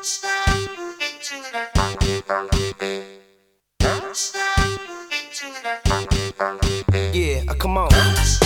Yeah, come on.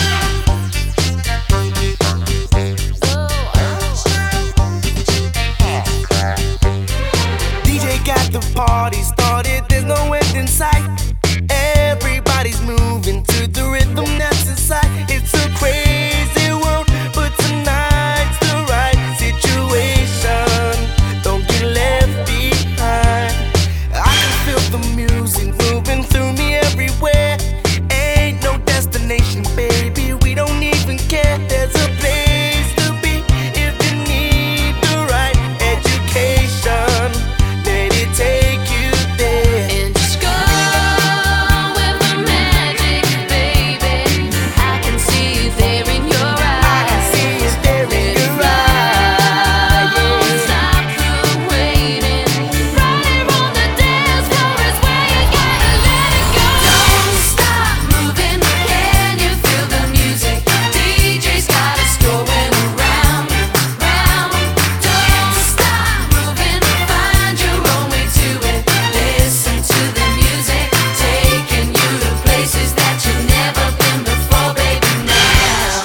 DJ got the party started, there's no end in sight. Everybody's moving to the rhythm that's inside. It's a crazy world, but tonight's the right situation. Don't get left behind. I can feel the music moving through me everywhere. Ain't no destination, baby, we don't even care. There's a place to be if you need the right education. Let it take you there. And just go with the magic, baby. I can see it there in your eyes. I can see it there in your eyes. Don't stop the waiting. Right here on the dance floor is where you gotta let it go. Don't stop moving. Can you feel the music? DJ's got us going around, round. Don't stop moving. Find your own way to it. Listen to the music, taking you to places that you've never been before, baby. Now.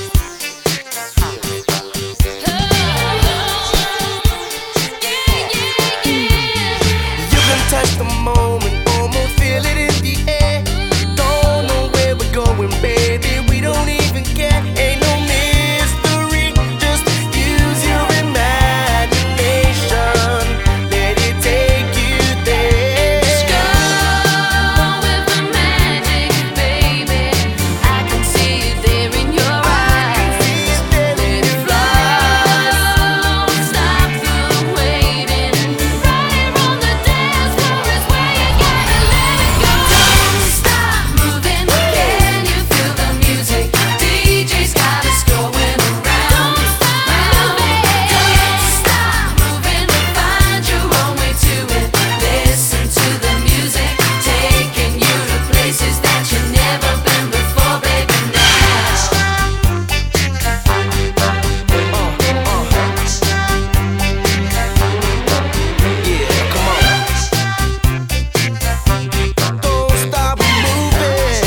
You can touch the moment, almost feel it in the air. Don't know where we're going, baby, we don't even care. Ain't no mystery, just use your imagination. Let it take you there. Just go with the magic, baby. I can see it there in your eyes. Let it flow. Stop the waiting. Right here on the dance floor is where you gotta let it go. Don't stop moving. Can you feel the music? DJ's got us going around, round. Don't stop moving. Find your own way to it. Listen to the music, taking you to places that you've never been before, baby. Now. Yeah, come on. Don't stop moving.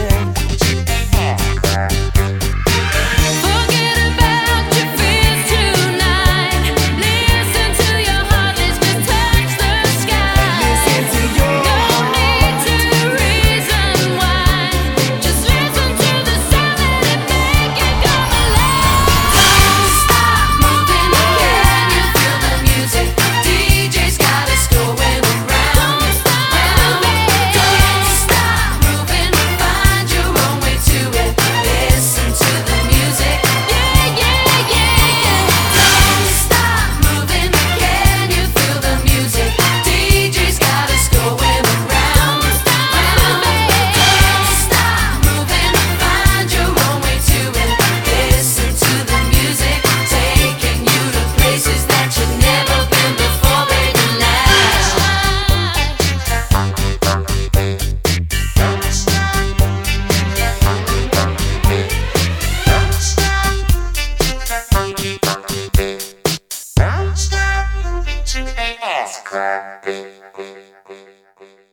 Forget about your fears tonight. Listen to your heart, let's just touch the sky. Listen to your No need to reason why. Just listen to the sound, let it make you come alive. Don't stop moving. Can you feel the music? DJ's got us going around, round. Don't stop moving. Find your own way to it. Listen to the music. Yeah, yeah, yeah. Don't stop moving. Can you feel the music? DJ's got us going around, round. Don't stop moving. Find your own way to it. Listen to the music, taking you to places that you've never been before, baby. Now. Don't stop moving to the dance club.